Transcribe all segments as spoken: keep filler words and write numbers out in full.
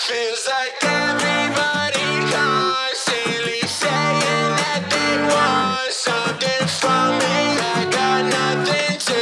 Feels like everybody constantly saying that they want something from me. I got nothing to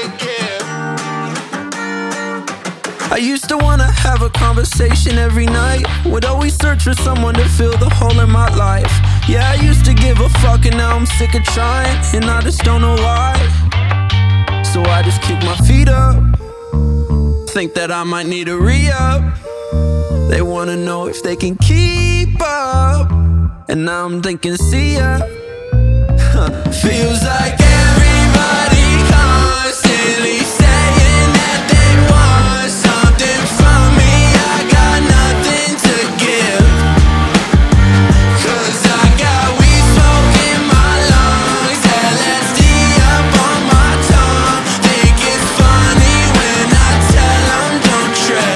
give. I used to wanna have a conversation every night. Would always search for someone to fill the hole in my life. Yeah, I used to give a fuck and now I'm sick of trying, and I just don't know why. So I just kick my feet up, think that I might need a re-up. They wanna know if they can keep up, and now I'm thinking, see ya. Feels like everybody constantly saying that they want something from me. I got nothing to give, 'cause I got weed smoke in my lungs, L S D up on my tongue. Think it's funny when I tell them don't trip.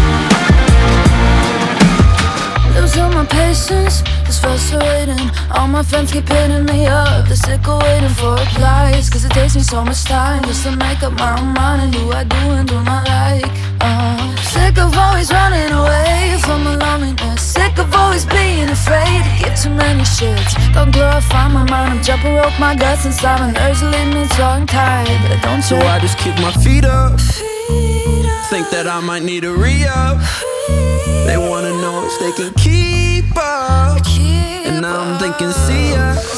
Losing my patience, it's frustrating. All my friends keep hitting me up, they're sick of waiting for replies. 'Cause it takes me so much time just to make up my own mind and who I do and do not like. uh, Sick of always running away from my loneliness. Sick of always being afraid to give too many shits. Don't glorify my mind, I'm jumping rope my guts inside. My nerves are leaving me tongue-tied, but I don't So trip. I just kick my feet up, Feet up, think that I might need a re-up. They wanna know if they can keep up, keep and now I'm up. thinking, see ya.